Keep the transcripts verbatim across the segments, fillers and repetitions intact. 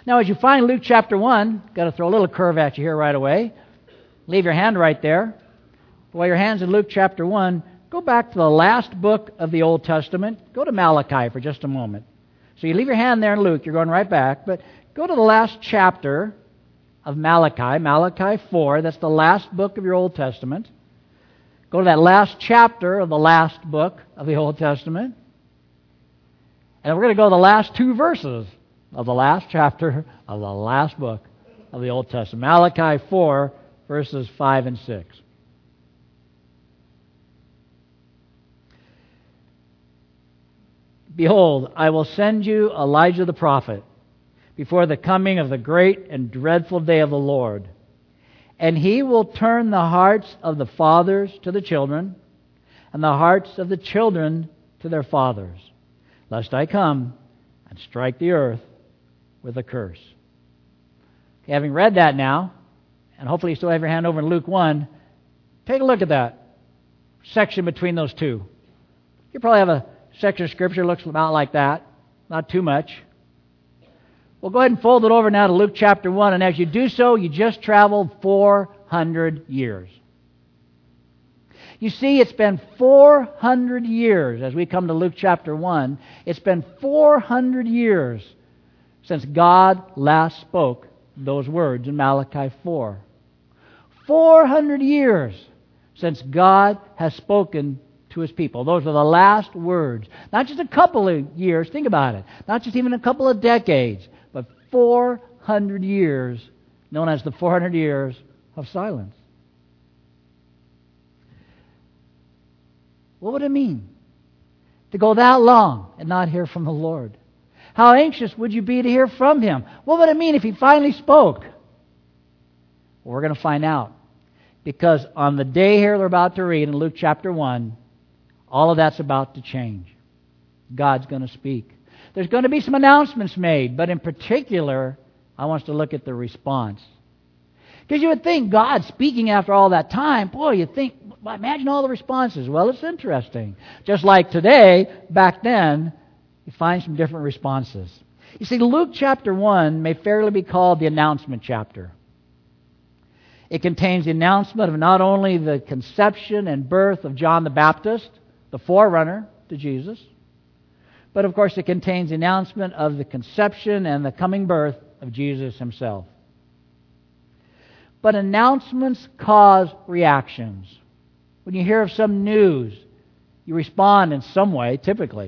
Now, as you find Luke chapter one, got to throw a little curve at you here right away. Leave your hand right there. While your hand's in Luke chapter one, go back to the last book of the Old Testament. Go to Malachi for just a moment. So you leave your hand there in Luke, you're going right back, but go to the last chapter of Malachi, Malachi four, that's the last book of your Old Testament. Go to that last chapter of the last book of the Old Testament. And we're going to go to the last two verses of the last chapter of the last book of the Old Testament. Malachi four, verses five and six. Behold, I will send you Elijah the prophet before the coming of the great and dreadful day of the Lord. And he will turn the hearts of the fathers to the children, and the hearts of the children to their fathers, lest I come and strike the earth with a curse. Okay, having read that now, and hopefully you still have your hand over in Luke one, take a look at that section between those two. You probably have a section of Scripture that looks about like that, not too much. Well, go ahead and fold it over now to Luke chapter one, and as you do so, you just traveled four hundred years. You see, it's been four hundred years, as we come to Luke chapter one, it's been four hundred years since God last spoke those words in Malachi four. four hundred years since God has spoken to His people. Those are the last words. Not just a couple of years, think about it. Not just even a couple of decades, but four hundred years, known as the four hundred years of silence. What would it mean to go that long and not hear from the Lord? How anxious would you be to hear from Him? What would it mean if He finally spoke? Well, we're going to find out. Because on the day here we're about to read in Luke chapter one, all of that's about to change. God's going to speak. There's going to be some announcements made, but in particular, I want us to look at the response. Because you would think God speaking after all that time, boy, you'd think, well, imagine all the responses. Well, it's interesting. Just like today, back then, you find some different responses. You see, Luke chapter one may fairly be called the announcement chapter. It contains the announcement of not only the conception and birth of John the Baptist, the forerunner to Jesus, but of course it contains the announcement of the conception and the coming birth of Jesus Himself. But announcements cause reactions. When you hear of some news, you respond in some way, typically.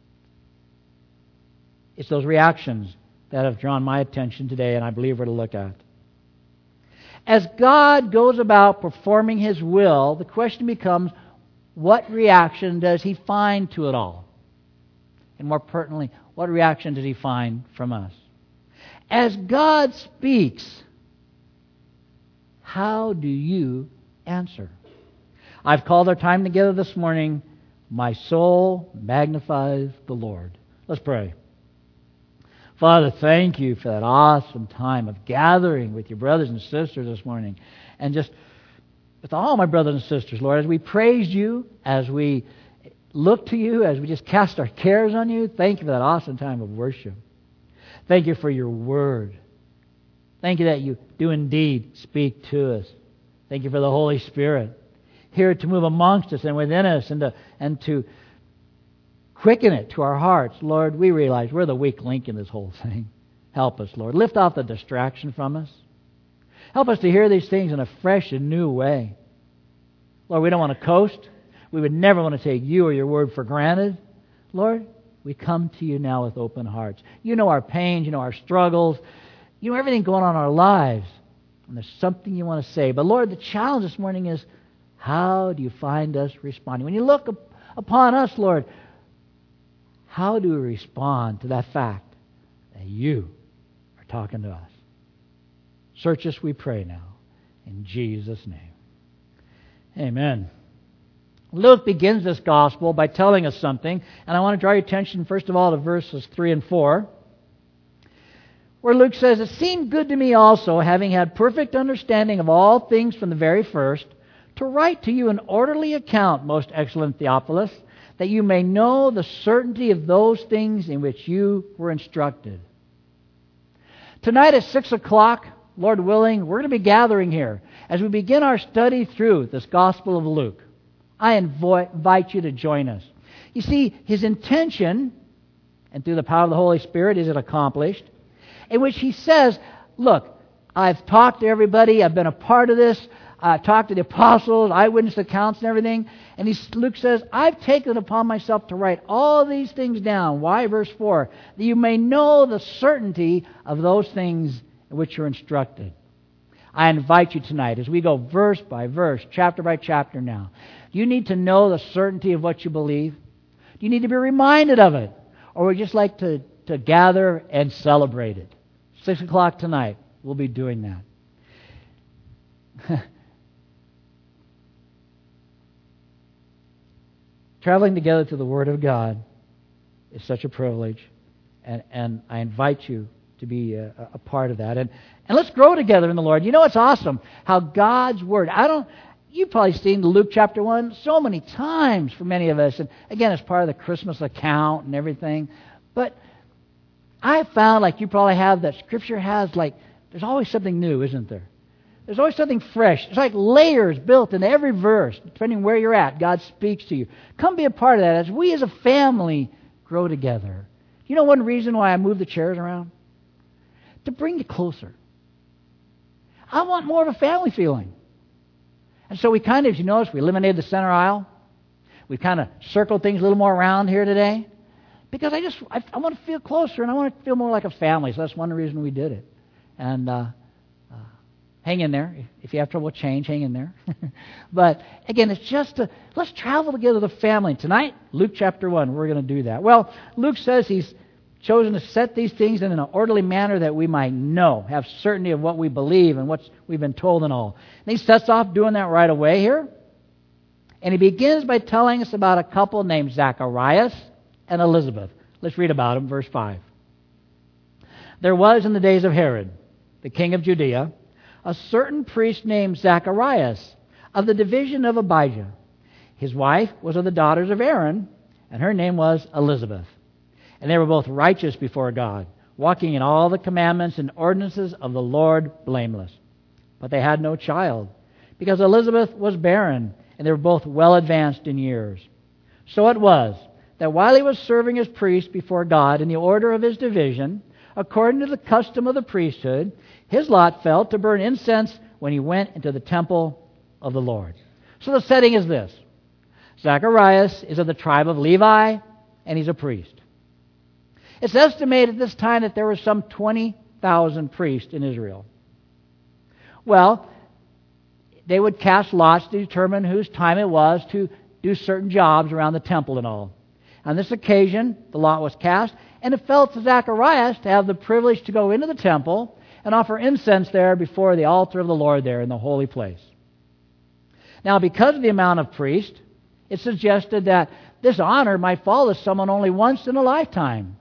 It's those reactions that have drawn my attention today, and I believe we're to look at. As God goes about performing His will, the question becomes, what reaction does He find to it all? And more pertinently, what reaction does He find from us? As God speaks, how do you answer? I've called our time together this morning, My Soul Magnifies the Lord. Let's pray. Father, thank You for that awesome time of gathering with Your brothers and sisters this morning. And just with all my brothers and sisters, Lord, as we praise You, as we look to You, as we just cast our cares on You, thank You for that awesome time of worship. Thank You for Your Word. Thank You that You do indeed speak to us. Thank You for the Holy Spirit, here to move amongst us and within us and to, and to quicken it to our hearts. Lord, we realize we're the weak link in this whole thing. Help us, Lord. Lift off the distraction from us. Help us to hear these things in a fresh and new way. Lord, we don't want to coast. We would never want to take You or Your Word for granted. Lord, we come to You now with open hearts. You know our pains. You know our struggles. You know everything going on in our lives. And there's something You want to say. But Lord, the challenge this morning is, how do You find us responding? When You look up upon us, Lord, how do we respond to that fact that You are talking to us? Search us, we pray now. In Jesus' name. Amen. Luke begins this gospel by telling us something, and I want to draw your attention first of all to verses three and four, where Luke says, It seemed good to me also, having had perfect understanding of all things from the very first, to write to you an orderly account, most excellent Theophilus, that you may know the certainty of those things in which you were instructed. Tonight at six o'clock, Lord willing, we're going to be gathering here as we begin our study through this Gospel of Luke. I invo- invite you to join us. You see, his intention, and through the power of the Holy Spirit is it accomplished, in which he says, look, I've talked to everybody, I've been a part of this, I've talked to the apostles, eyewitness accounts and everything, and he, Luke says, I've taken it upon myself to write all these things down. Why? Verse four, that you may know the certainty of those things in which you're instructed. I invite you tonight, as we go verse by verse, chapter by chapter now, do you need to know the certainty of what you believe? Do you need to be reminded of it? Or would you just like to, to gather and celebrate it? Six o'clock tonight, we'll be doing that. Traveling together to the Word of God is such a privilege, and, and I invite you to be a, a part of that. And, and let's grow together in the Lord. You know, it's awesome how God's Word, I don't, you've probably seen Luke chapter one so many times for many of us. And again, it's part of the Christmas account and everything. But I found, like you probably have, that Scripture has, like, there's always something new, isn't there? There's always something fresh. It's like layers built into every verse, depending where you're at. God speaks to you. Come be a part of that as we as a family grow together. You know one reason why I move the chairs around? To bring you closer. I want more of a family feeling. And so we kind of, as you notice, we eliminated the center aisle. We've kind of circled things a little more around here today. Because I just, I, I want to feel closer and I want to feel more like a family. So that's one reason we did it. And uh, uh, hang in there. If you have trouble with change, hang in there. But again, it's just to, let's travel together as a family. Tonight, Luke chapter one, we're going to do that. Well, Luke says he's chosen to set these things in an orderly manner that we might know, have certainty of what we believe and what we've been told and all. And he sets off doing that right away here. And he begins by telling us about a couple named Zacharias and Elizabeth. Let's read about them, verse five. There was in the days of Herod, the king of Judea, a certain priest named Zacharias of the division of Abijah. His wife was of the daughters of Aaron, and her name was Elizabeth. And they were both righteous before God, walking in all the commandments and ordinances of the Lord blameless. But they had no child, because Elizabeth was barren, and they were both well advanced in years. So it was that while he was serving as priest before God in the order of his division, according to the custom of the priesthood, his lot fell to burn incense when he went into the temple of the Lord. So the setting is this. Zacharias is of the tribe of Levi, and he's a priest. It's estimated at this time that there were some twenty thousand priests in Israel. Well, they would cast lots to determine whose time it was to do certain jobs around the temple and all. On this occasion, the lot was cast, and it fell to Zacharias to have the privilege to go into the temple and offer incense there before the altar of the Lord there in the holy place. Now, because of the amount of priests, it suggested that this honor might fall to someone only once in a lifetime.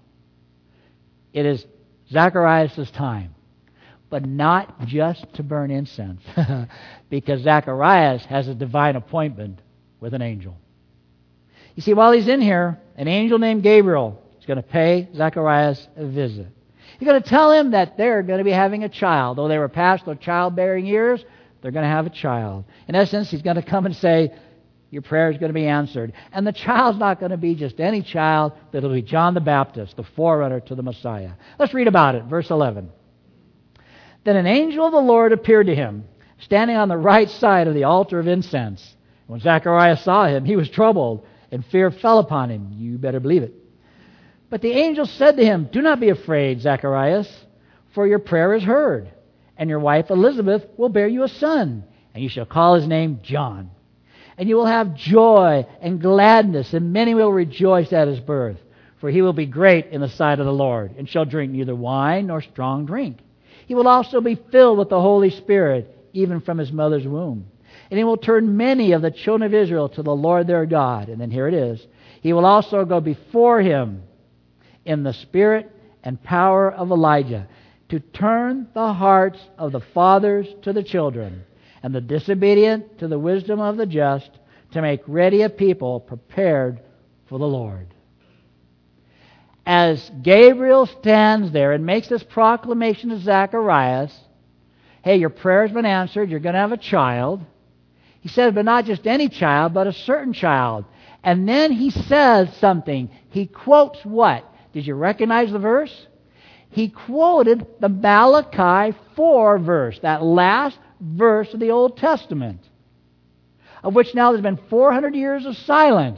It is Zacharias' time, but not just to burn incense, because Zacharias has a divine appointment with an angel. You see, while he's in here, an angel named Gabriel is going to pay Zacharias a visit. He's going to tell him that they're going to be having a child. Though they were past their childbearing years, they're going to have a child. In essence, he's going to come and say, your prayer is going to be answered. And the child's not going to be just any child, but it'll be John the Baptist, the forerunner to the Messiah. Let's read about it, verse eleven. Then an angel of the Lord appeared to him, standing on the right side of the altar of incense. When Zacharias saw him, he was troubled, and fear fell upon him. You better believe it. But the angel said to him, do not be afraid, Zacharias, for your prayer is heard, and your wife Elizabeth will bear you a son, and you shall call his name John. And you will have joy and gladness, and many will rejoice at his birth. For he will be great in the sight of the Lord, and shall drink neither wine nor strong drink. He will also be filled with the Holy Spirit, even from his mother's womb. And he will turn many of the children of Israel to the Lord their God. And then here it is. He will also go before him in the spirit and power of Elijah, to turn the hearts of the fathers to the children, and the disobedient to the wisdom of the just, to make ready a people prepared for the Lord. as Gabriel stands there and makes this proclamation to Zacharias, hey, your prayer has been answered, you're going to have a child. He says, but not just any child, but a certain child. And then he says something. He quotes what? Did you recognize the verse? He quoted the Malachi four verse, that last verse of the Old Testament, of which now there's been four hundred years of silence.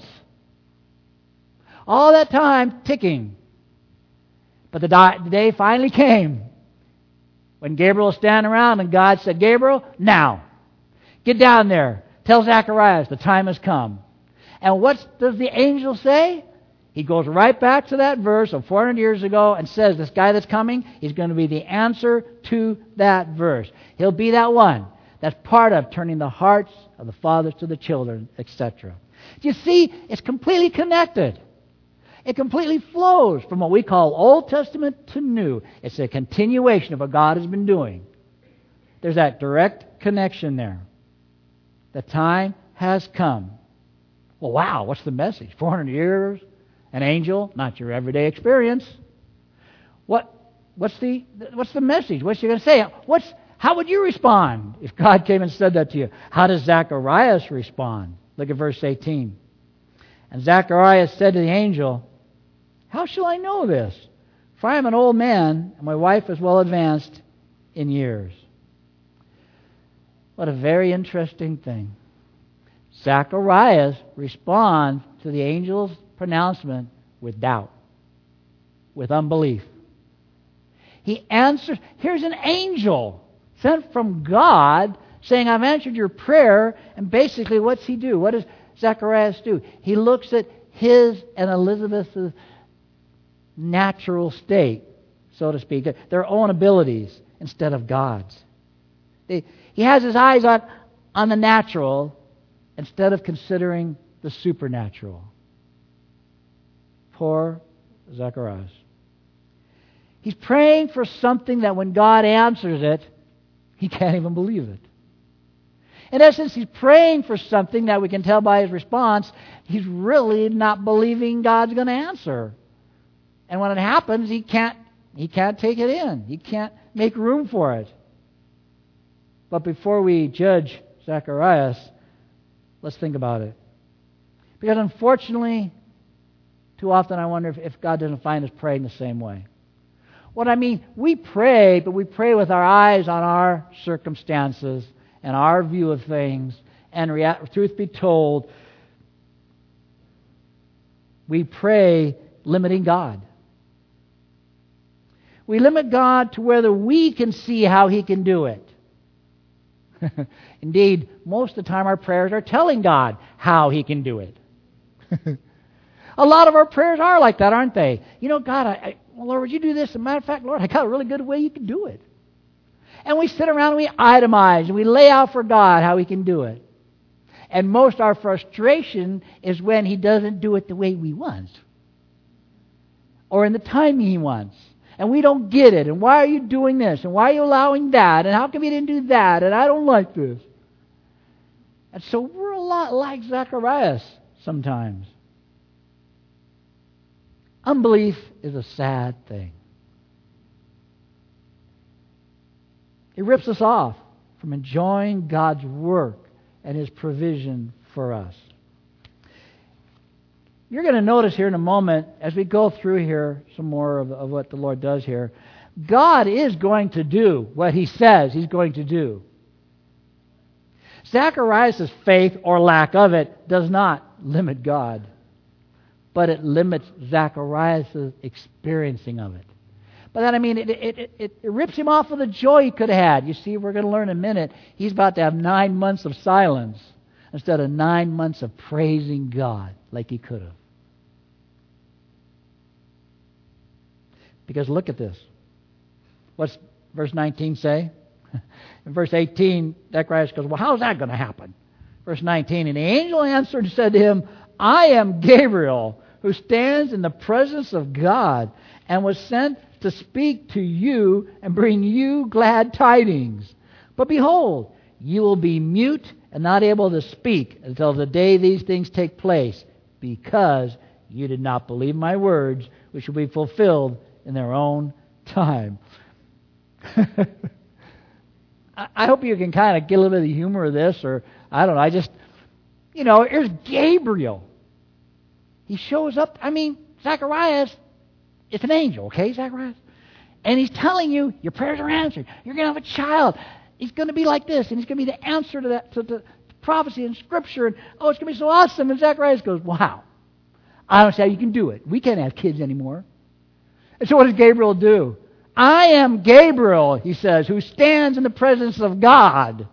All that time ticking. But the, di- the day finally came when Gabriel was standing around and God said, Gabriel, now, get down there. Tell Zacharias the time has come. And what does the angel say? He goes right back to that verse of four hundred years ago and says, this guy that's coming is going to be the answer to that verse. He'll be that one that's part of turning the hearts of the fathers to the children, et cetera. You see, it's completely connected. It completely flows from what we call Old Testament to New. It's a continuation of what God has been doing. There's that direct connection there. The time has come. Well, wow, what's the message? four hundred years? An angel? Not your everyday experience. What? What's the What's the message? What's you going to say? What's How would you respond if God came and said that to you? How does Zacharias respond? Look at verse eighteen. And Zacharias said to the angel, how shall I know this? For I am an old man, and my wife is well advanced in years. What a very interesting thing. Zacharias responds to the angel's pronouncement with doubt, with unbelief. He answers, here's an angel sent from God saying, I've answered your prayer, and basically what's he do? What does Zacharias do? He looks at his and Elizabeth's natural state, so to speak, their own abilities instead of God's. They, he has his eyes on, on the natural instead of considering the supernatural. Poor Zacharias. He's praying for something that when God answers it, he can't even believe it. In essence, he's praying for something that we can tell by his response, he's really not believing God's going to answer. And when it happens, he can't, he can't take it in. He can't make room for it. But before we judge Zacharias, let's think about it. Because unfortunately, too often I wonder if, if God doesn't find us praying the same way. What I mean, we pray, but we pray with our eyes on our circumstances and our view of things. And rea- truth be told, we pray limiting God. We limit God to whether we can see how He can do it. Indeed, most of the time our prayers are telling God how He can do it. A lot of our prayers are like that, aren't they? You know, God, I, I, well, Lord, would you do this? As a matter of fact, Lord, I got a really good way you can do it. And we sit around and we itemize and we lay out for God how He can do it. And most our frustration is when He doesn't do it the way we want. Or in the timing He wants. And we don't get it. And why are you doing this? And why are you allowing that? And how come you didn't do that? And I don't like this. And so we're a lot like Zacharias sometimes. Unbelief is a sad thing. It rips us off from enjoying God's work and His provision for us. You're going to notice here in a moment, as we go through here some more of, of what the Lord does here, God is going to do what He says He's going to do. Zacharias' faith or lack of it does not limit God, but it limits Zacharias' experiencing of it. By that I mean it, it, it, it, it rips him off of the joy he could have had. You see, we're going to learn in a minute, he's about to have nine months of silence instead of nine months of praising God like he could have. Because look at this. What's verse nineteen say? In verse eighteen, Zacharias goes, well, how's that going to happen? Verse nineteen, and the angel answered and said to him, I am Gabriel, who stands in the presence of God, and was sent to speak to you and bring you glad tidings. But behold, you will be mute and not able to speak until the day these things take place, because you did not believe my words, which will be fulfilled in their own time. I hope you can kind of get a little bit of the humor of this, or I don't know. I just, you know, here's Gabriel. He shows up. I mean, Zacharias, it's an angel, okay, Zacharias? And he's telling you your prayers are answered. You're going to have a child. He's going to be like this, and he's going to be the answer to that, to the prophecy and Scripture. And oh, it's going to be so awesome. And Zacharias goes, wow. I don't see how you can do it. We can't have kids anymore. And so what does Gabriel do? I am Gabriel, he says, who stands in the presence of God.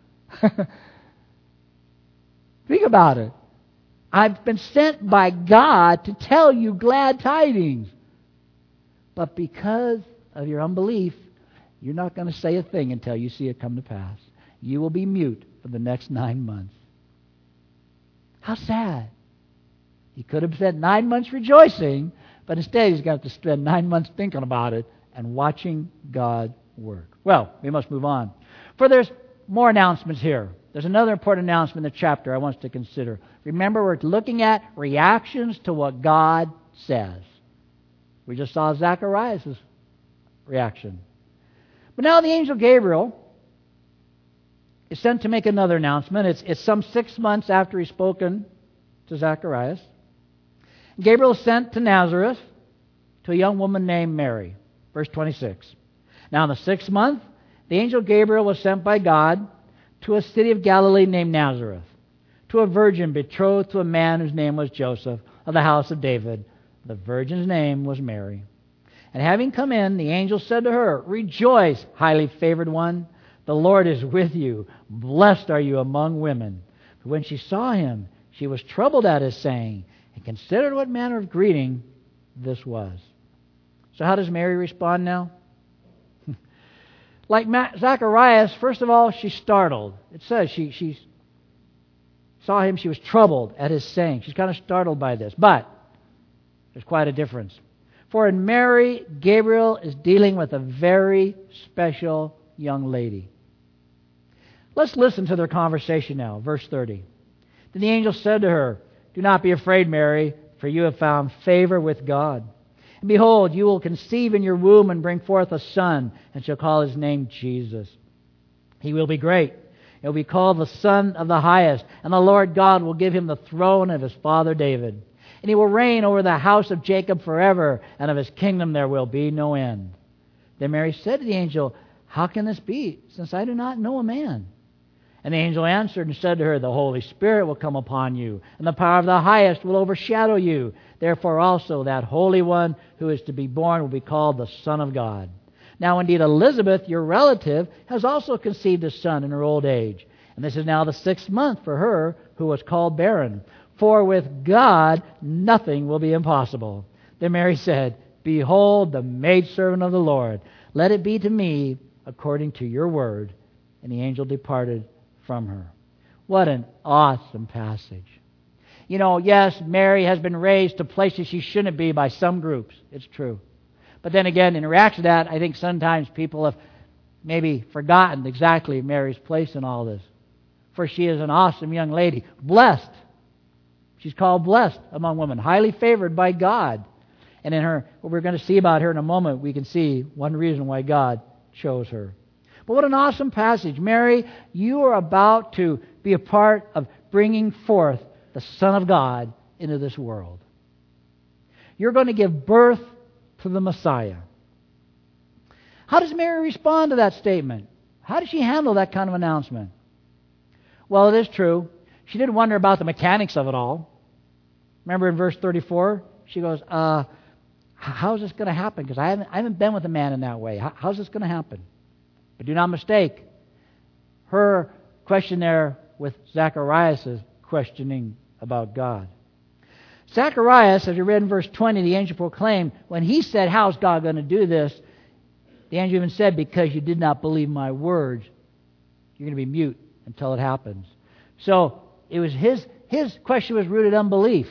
Think about it. I've been sent by God to tell you glad tidings. But because of your unbelief, you're not going to say a thing until you see it come to pass. You will be mute for the next nine months. How sad. He could have spent nine months rejoicing, but instead he's got to spend nine months thinking about it and watching God work. Well, we must move on. For there's more announcements here. There's another important announcement in the chapter I want us to consider. Remember, we're looking at reactions to what God says. We just saw Zacharias' reaction. But now the angel Gabriel is sent to make another announcement. It's, it's some six months after he's spoken to Zacharias. Gabriel is sent to Nazareth to a young woman named Mary. Verse twenty-six. Now in the sixth month, the angel Gabriel was sent by God to a city of Galilee named Nazareth, to a virgin betrothed to a man whose name was Joseph, of the house of David. The virgin's name was Mary. And having come in, the angel said to her, Rejoice, highly favored one. The Lord is with you. Blessed are you among women. But when she saw him, she was troubled at his saying, and considered what manner of greeting this was. So how does Mary respond now? Like Zacharias, first of all, she's startled. It says she, she saw him, she was troubled at his saying. She's kind of startled by this. But there's quite a difference. For in Mary, Gabriel is dealing with a very special young lady. Let's listen to their conversation now. Verse thirty. Then the angel said to her, Do not be afraid, Mary, for you have found favor with God. And behold, you will conceive in your womb and bring forth a son, and shall call his name Jesus. He will be great. He will be called the Son of the Highest, and the Lord God will give him the throne of his father David. And he will reign over the house of Jacob forever, and of his kingdom there will be no end. Then Mary said to the angel, How can this be, since I do not know a man? And the angel answered and said to her, The Holy Spirit will come upon you, and the power of the Highest will overshadow you. Therefore also that Holy One who is to be born will be called the Son of God. Now indeed Elizabeth, your relative, has also conceived a son in her old age. And this is now the sixth month for her who was called barren. For with God nothing will be impossible. Then Mary said, Behold the maidservant of the Lord. Let it be to me according to your word. And the angel departed from her. What an awesome passage. You know, yes, Mary has been raised to places she shouldn't be by some groups. It's true. But then again, in reaction to that, I think sometimes people have maybe forgotten exactly Mary's place in all this. For she is an awesome young lady. Blessed. She's called blessed among women. Highly favored by God. And in her, what we're going to see about her in a moment, we can see one reason why God chose her. But what an awesome passage. Mary, you are about to be a part of bringing forth the Son of God into this world. You're going to give birth to the Messiah. How does Mary respond to that statement? How does she handle that kind of announcement? Well, it is true. She did wonder about the mechanics of it all. Remember in verse thirty-four, she goes, uh, how's this going to happen? Because I haven't, I haven't been with a man in that way. How, how's this going to happen? But do not mistake, her question there with Zacharias' questioning about God. Zacharias, as we read in verse twenty, the angel proclaimed, when he said, how's God going to do this? The angel even said, because you did not believe my words, you're going to be mute until it happens. So it was his, his question was rooted in unbelief.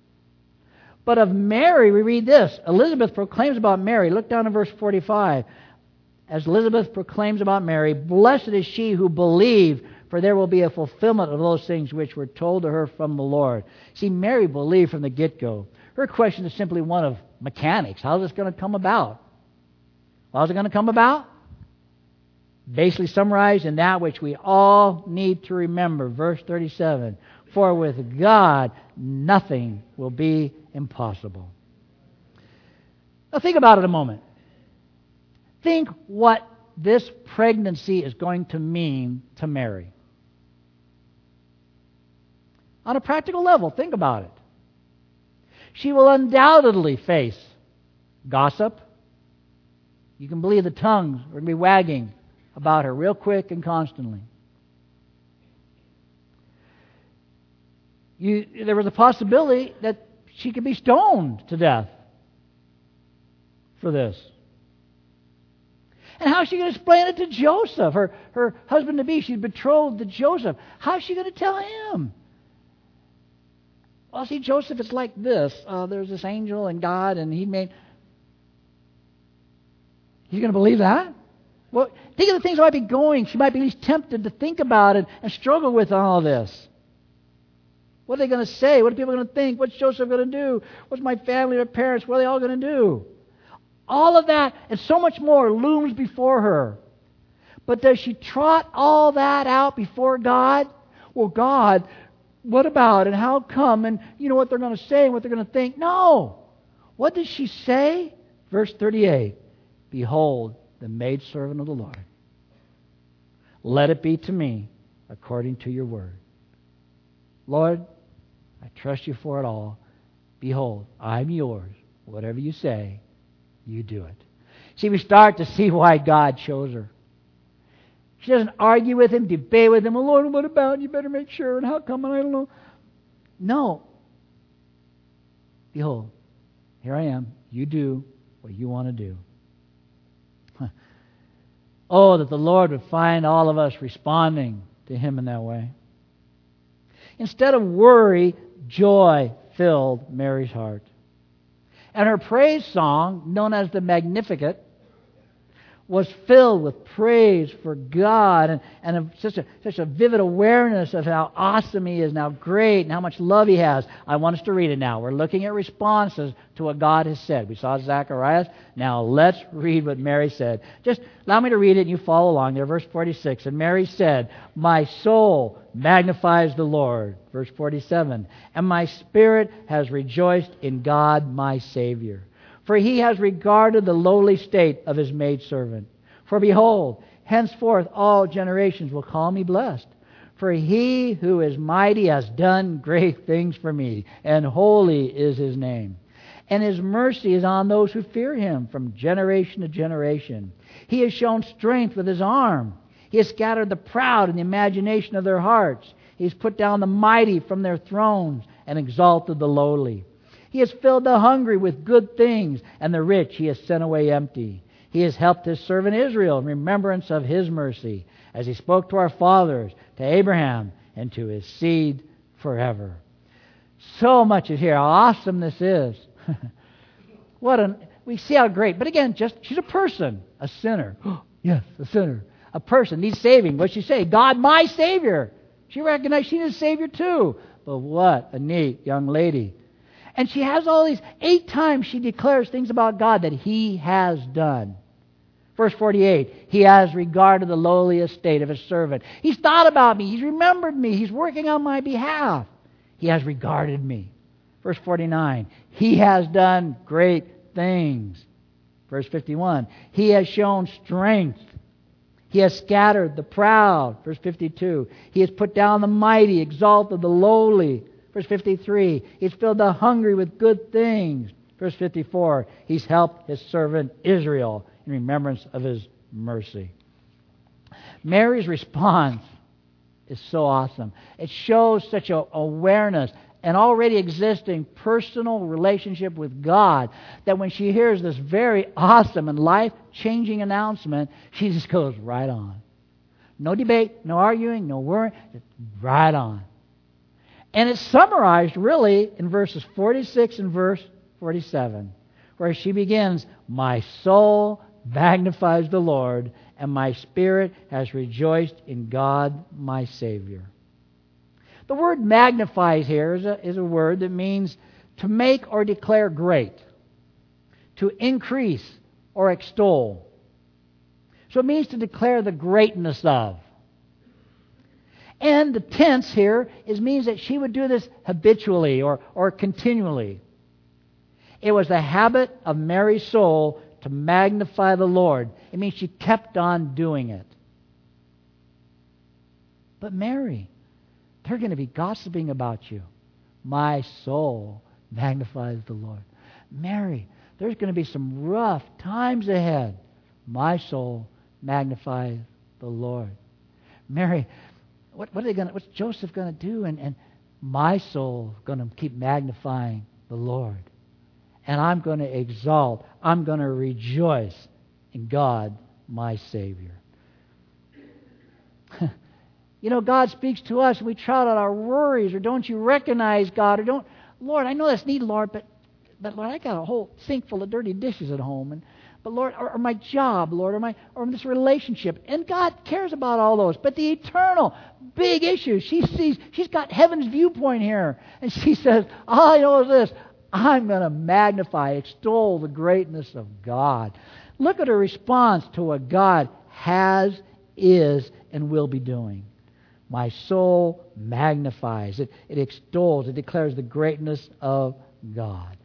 But of Mary, we read this. Elizabeth proclaims about Mary. Look down in verse forty-five. As Elizabeth proclaims about Mary, blessed is she who believed, for there will be a fulfillment of those things which were told to her from the Lord. See, Mary believed from the get-go. Her question is simply one of mechanics. How is this going to come about? How is it going to come about? Basically summarized in that which we all need to remember. Verse thirty-seven. For with God, nothing will be impossible. Now think about it a moment. Think what this pregnancy is going to mean to Mary. On a practical level, think about it. She will undoubtedly face gossip. You can believe the tongues are going to be wagging about her real quick and constantly. You, there was a possibility that she could be stoned to death for this. And how is she going to explain it to Joseph, her, her husband-to-be? She's betrothed to Joseph. How is she going to tell him? Well, see, Joseph, it's like this. Uh, there's this angel and God, and he made... He's going to believe that? Well, think of the things that might be going. She might be at least tempted to think about it and struggle with all this. What are they going to say? What are people going to think? What's Joseph going to do? What's my family, my parents? What are they all going to do? All of that and so much more looms before her. But does she trot all that out before God? Well, God, what about and how come and you know what they're going to say and what they're going to think? No. What does she say? Verse thirty-eight. Behold, the maidservant of the Lord. Let it be to me according to your word. Lord, I trust you for it all. Behold, I'm yours. Whatever you say, you do it. See, we start to see why God chose her. She doesn't argue with him, debate with him. Oh, Lord, what about? You better make sure. And how come? And I don't know. No. Behold, here I am. You do what you want to do. Oh, that the Lord would find all of us responding to him in that way. Instead of worry, joy filled Mary's heart. And her praise song, known as the Magnificat, was filled with praise for God and, and of such a, such a vivid awareness of how awesome He is and how great and how much love He has. I want us to read it now. We're looking at responses to what God has said. We saw Zacharias. Now let's read what Mary said. Just allow me to read it and you follow along there. Verse forty-six. And Mary said, my soul magnifies the Lord. Verse forty-seven. And my spirit has rejoiced in God my Savior. For He has regarded the lowly state of His maidservant. For behold, henceforth all generations will call me blessed. For He who is mighty has done great things for me, and holy is His name. And His mercy is on those who fear Him from generation to generation. He has shown strength with His arm. He has scattered the proud in the imagination of their hearts. He has put down the mighty from their thrones and exalted the lowly. He has filled the hungry with good things, and the rich He has sent away empty. He has helped His servant Israel in remembrance of His mercy, as He spoke to our fathers, to Abraham, and to his seed forever. So much is here. How awesome this is. What an, we see how great. But again, just she's a person, a sinner. Yes, a sinner. A person needs saving. What's she say? God, my Savior. She recognized she needs a Savior too. But what a neat young lady. And she has all these, eight times she declares things about God that He has done. Verse forty-eight, He has regarded the lowly estate of His servant. He's thought about me. He's remembered me. He's working on my behalf. He has regarded me. Verse forty-nine, He has done great things. Verse fifty-one, He has shown strength. He has scattered the proud. Verse fifty-two, He has put down the mighty, exalted the lowly. Verse fifty-three, He's filled the hungry with good things. Verse fifty-four, He's helped His servant Israel in remembrance of His mercy. Mary's response is so awesome. It shows such an awareness, an already existing personal relationship with God, that when she hears this very awesome and life-changing announcement, she just goes right on. No debate, no arguing, no worrying, right on. And it's summarized really in verses forty-six and verse forty-seven, where she begins, my soul magnifies the Lord, and my spirit has rejoiced in God my Savior. The word magnifies here is a, is a word that means to make or declare great, to increase or extol. So it means to declare the greatness of. And the tense here is means that she would do this habitually or, or continually. It was the habit of Mary's soul to magnify the Lord. It means she kept on doing it. But Mary, they're going to be gossiping about you. My soul magnifies the Lord. Mary, there's going to be some rough times ahead. My soul magnifies the Lord. Mary, what, what are they going to, what's Joseph going to do? And, and my soul is going to keep magnifying the Lord. And I'm going to exalt, I'm going to rejoice in God, my Savior. You know, God speaks to us and we trot out our worries, or don't you recognize God, or don't, Lord, I know that's neat, Lord, but, but Lord, I got a whole sink full of dirty dishes at home, and but Lord, or, or my job, Lord, or my or this relationship. And God cares about all those. But the eternal, big issues, she sees, she's got heaven's viewpoint here. And she says, all I know is this, I'm going to magnify, extol the greatness of God. Look at her response to what God has, is, and will be doing. My soul magnifies. It, it extols. It declares the greatness of God.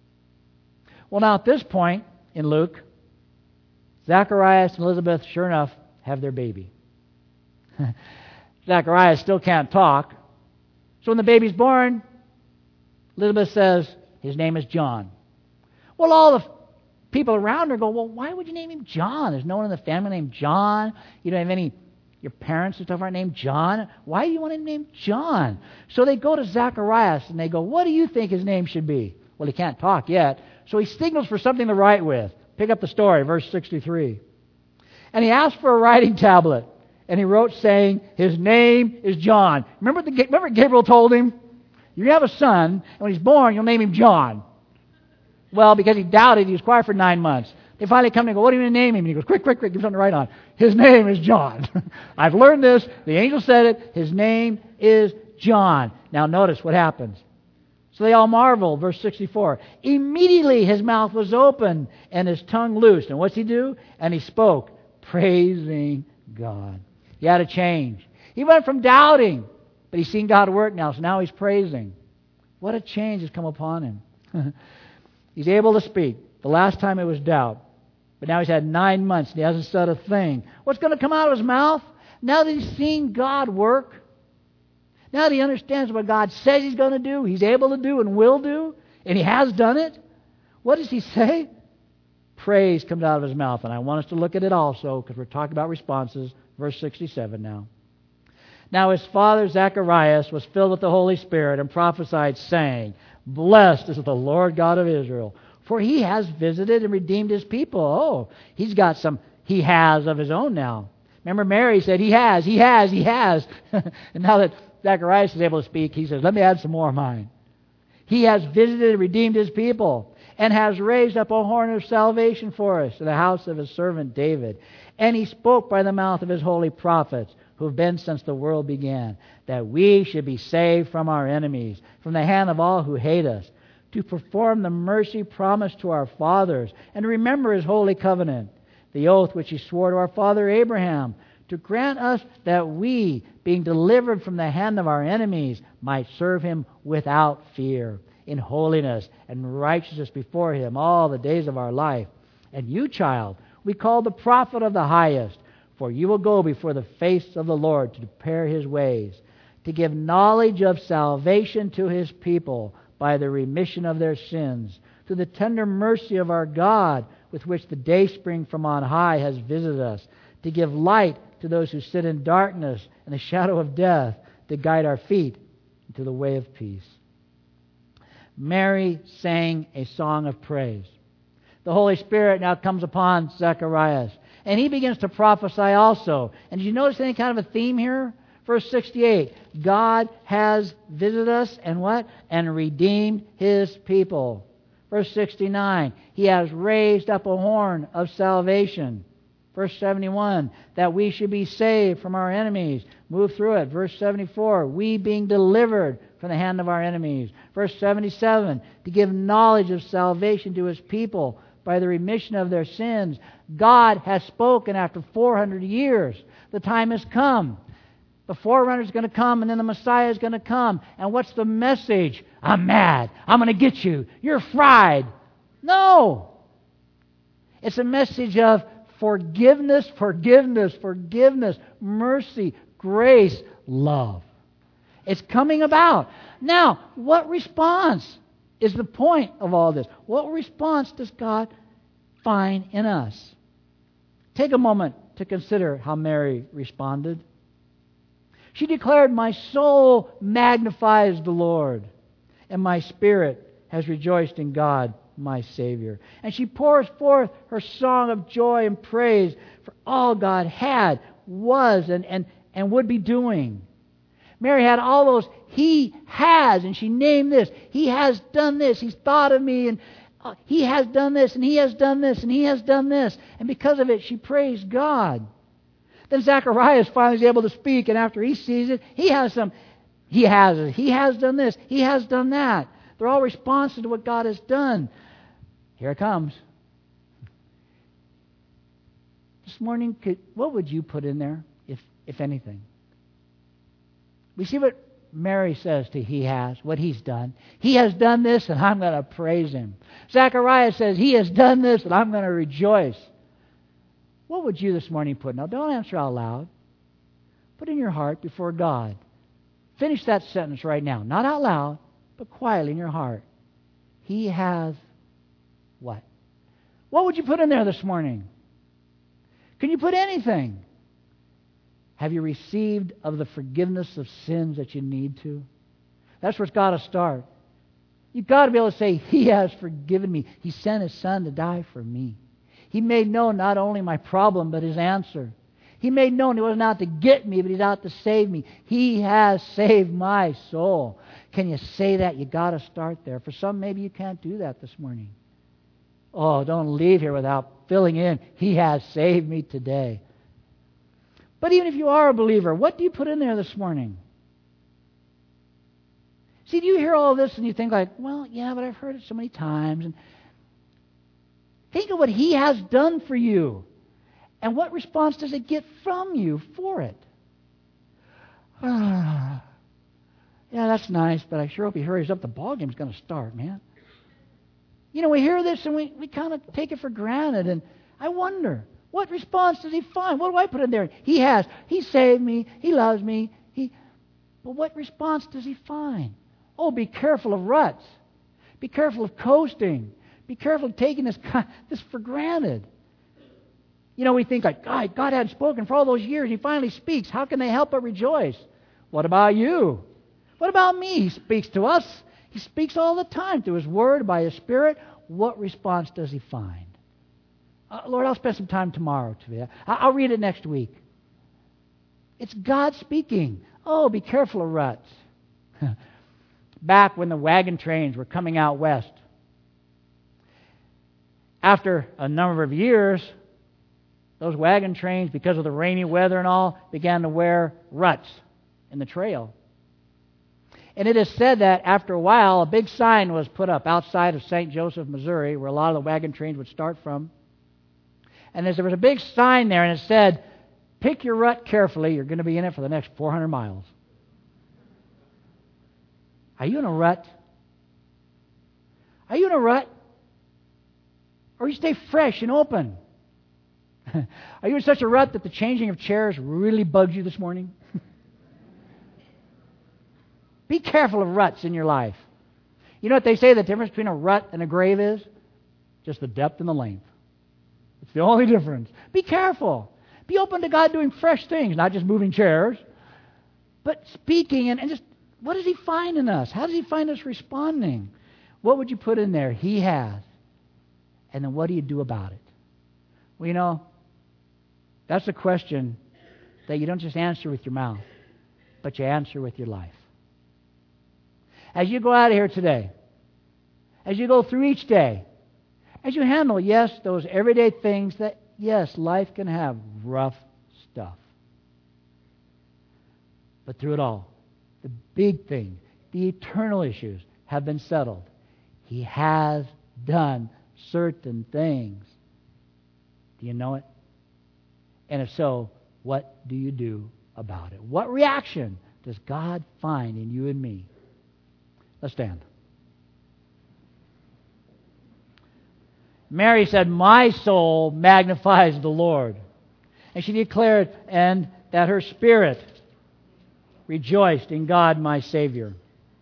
Well, now at this point in Luke, Zacharias and Elizabeth, sure enough, have their baby. Zacharias still can't talk. So when the baby's born, Elizabeth says, his name is John. Well, all the people around her go, well, why would you name him John? There's no one in the family named John. You don't have any, your parents and stuff aren't named John. Why do you want him named John? So they go to Zacharias and they go, what do you think his name should be? Well, he can't talk yet. So he signals for something to write with. Pick up the story, verse sixty-three. And he asked for a writing tablet. And he wrote saying, his name is John. Remember, the, remember Gabriel told him? You have a son, and when he's born, you'll name him John. Well, because he doubted, he was quiet for nine months. They finally come and go, what are you going to name him? And he goes, quick, quick, quick, give something to write on. His name is John. I've learned this. The angel said it. His name is John. Now notice what happens. So they all marvel, verse sixty-four. Immediately his mouth was open and his tongue loosed. And what's he do? And he spoke, praising God. He had a change. He went from doubting, but he's seen God work now, so now he's praising. What a change has come upon him. He's able to speak. The last time it was doubt. But now he's had nine months and he hasn't said a thing. What's going to come out of his mouth? Now that he's seen God work, now that he understands what God says he's going to do, he's able to do and will do, and he has done it, what does he say? Praise comes out of his mouth. And I want us to look at it also, because we're talking about responses. Verse sixty-seven now. Now his father Zacharias was filled with the Holy Spirit and prophesied, saying, blessed is the Lord God of Israel, for he has visited and redeemed his people. Oh, he's got some he has of his own now. Remember Mary said, he has, he has, he has. And now that Zacharias is able to speak, he says, let me add some more of mine. He has visited and redeemed his people, and has raised up a horn of salvation for us in the house of his servant David. And he spoke by the mouth of his holy prophets, who have been since the world began, that we should be saved from our enemies, from the hand of all who hate us, to perform the mercy promised to our fathers, and to remember his holy covenant, the oath which he swore to our father Abraham, to grant us that we, being delivered from the hand of our enemies, might serve him without fear, in holiness and righteousness before him all the days of our life. And you, child, we call the prophet of the highest, for you will go before the face of the Lord to prepare his ways, to give knowledge of salvation to his people by the remission of their sins, through the tender mercy of our God, with which the dayspring from on high has visited us, to give light to those who sit in darkness and the shadow of death, to guide our feet into the way of peace. Mary sang a song of praise. The Holy Spirit now comes upon Zacharias, and he begins to prophesy also. And did you notice any kind of a theme here? Verse sixty-eight, God has visited us and what? And redeemed his people. Verse sixty-nine, he has raised up a horn of salvation. Verse seventy-one, that we should be saved from our enemies. Move through it. Verse seventy-four, we being delivered from the hand of our enemies. Verse seventy-seven, to give knowledge of salvation to His people by the remission of their sins. God has spoken after four hundred years. The time has come. The forerunner is going to come, and then the Messiah is going to come. And what's the message? I'm mad. I'm going to get you. You're fried. No. It's a message of forgiveness, forgiveness, forgiveness, mercy, grace, love. It's coming about. Now, what response is the point of all this? What response does God find in us? Take a moment to consider how Mary responded. She declared, my soul magnifies the Lord, and my spirit has rejoiced in God, my Savior. And she pours forth her song of joy and praise for all God had, was, and, and, and would be doing. Mary had all those He has, and she named this. He has done this. He's thought of me, and uh, He has done this, and He has done this, and He has done this. And because of it, she praised God. Then Zacharias finally is able to speak, and after he sees it, he has some, he has it. He has done this. He has done that. They're all responses to what God has done. Here it comes. This morning, could, what would you put in there, if if anything? We see what Mary says to He has, what He's done. He has done this, and I'm going to praise Him. Zacharias says, He has done this, and I'm going to rejoice. What would you this morning put? Now, don't answer out loud. Put in your heart before God. Finish that sentence right now. Not out loud, but quietly in your heart. He has what? What would you put in there this morning? Can you put anything? Have you received of the forgiveness of sins that you need to? That's where it's got to start. You've got to be able to say, He has forgiven me. He sent His Son to die for me. He made known not only my problem, but His answer. He made known He wasn't out to get me, but He's out to save me. He has saved my soul. Can you say that? You've got to start there. For some, maybe you can't do that this morning. Oh, don't leave here without filling in, He has saved me today. But even if you are a believer, what do you put in there this morning? See, do you hear all this and you think like, well, yeah, but I've heard it so many times. And think of what He has done for you. And what response does it get from you for it? Ah, yeah, that's nice, but I sure hope He hurries up. The ballgame's going to start, man. You know, we hear this and we, we kind of take it for granted. And I wonder, what response does He find? What do I put in there? He has. He saved me. He loves me. He. But what response does He find? Oh, be careful of ruts. Be careful of coasting. Be careful of taking this, this for granted. You know, we think like, God, God hadn't spoken for all those years. He finally speaks. How can they help but rejoice? What about you? What about me? He speaks to us. He speaks all the time through His Word, by His Spirit. What response does He find? Uh, Lord, I'll spend some time tomorrow to that. I'll read it next week. It's God speaking. Oh, be careful of ruts. Back when the wagon trains were coming out west, after a number of years, those wagon trains, because of the rainy weather and all, began to wear ruts in the trail. And it is said that after a while, a big sign was put up outside of Saint Joseph, Missouri, where a lot of the wagon trains would start from. And there was a big sign there, and it said, pick your rut carefully. You're going to be in it for the next four hundred miles. Are you in a rut? Are you in a rut? Or you stay fresh and open? Are you in such a rut that the changing of chairs really bugs you this morning? Be careful of ruts in your life. You know what they say the difference between a rut and a grave is? Just the depth and the length. It's the only difference. Be careful. Be open to God doing fresh things, not just moving chairs, but speaking and, and just, what does He find in us? How does He find us responding? What would you put in there? He has. And then what do you do about it? Well, you know, that's a question that you don't just answer with your mouth, but you answer with your life. As you go out of here today, as you go through each day, as you handle, yes, those everyday things that yes, life can have rough stuff. But through it all, the big thing, the eternal issues have been settled. He has done certain things. Do you know it? And if so, what do you do about it? What reaction does God find in you and me? Let's stand. Mary said, my soul magnifies the Lord. And she declared, and that her spirit rejoiced in God my Savior.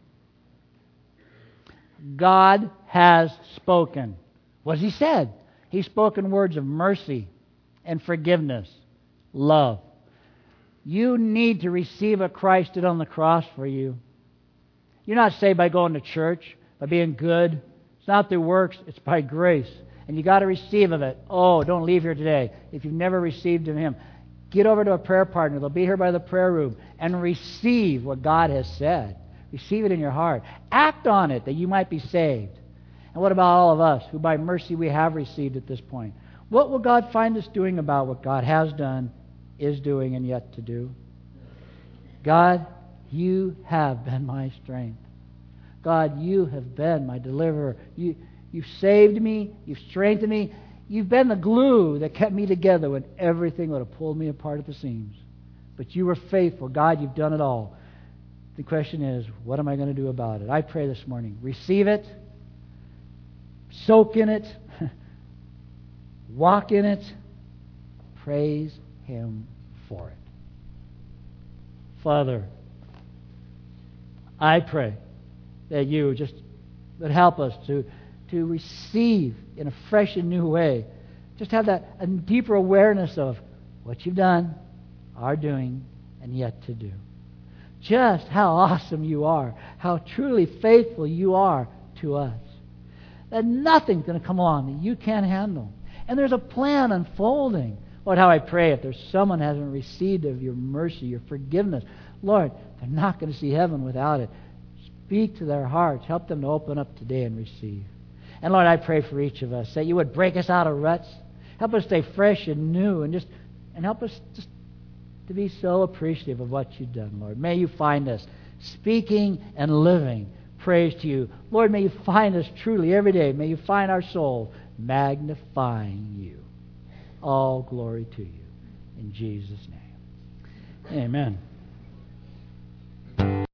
God has spoken. What has He said? He's spoken words of mercy and forgiveness, love. You need to receive what Christ did on the cross for you. You're not saved by going to church, by being good. It's not through works, it's by grace. And you got to receive of it. Oh, don't leave here today if you've never received of Him. Get over to a prayer partner. They'll be here by the prayer room. And receive what God has said. Receive it in your heart. Act on it that you might be saved. And what about all of us who by mercy we have received at this point? What will God find us doing about what God has done, is doing, and yet to do? God, you have been my strength. God, you have been my deliverer. You, you've saved me. You've strengthened me. You've been the glue that kept me together when everything would have pulled me apart at the seams. But you were faithful. God, you've done it all. The question is, what am I going to do about it? I pray this morning, receive it, soak in it, walk in it, praise Him for it. Father, I pray that you just would help us to, to receive in a fresh and new way. Just have that a deeper awareness of what you've done, are doing, and yet to do. Just how awesome you are, how truly faithful you are to us. That nothing's going to come along that you can't handle. And there's a plan unfolding. Lord, how I pray if there's someone who hasn't received of your mercy, your forgiveness, Lord, they're not going to see heaven without it. Speak to their hearts. Help them to open up today and receive. And Lord, I pray for each of us that you would break us out of ruts. Help us stay fresh and new, and just and help us just to be so appreciative of what you've done, Lord. May you find us speaking and living praise to you. Lord, may you find us truly every day. May you find our soul magnifying you. All glory to you. In Jesus' name. Amen.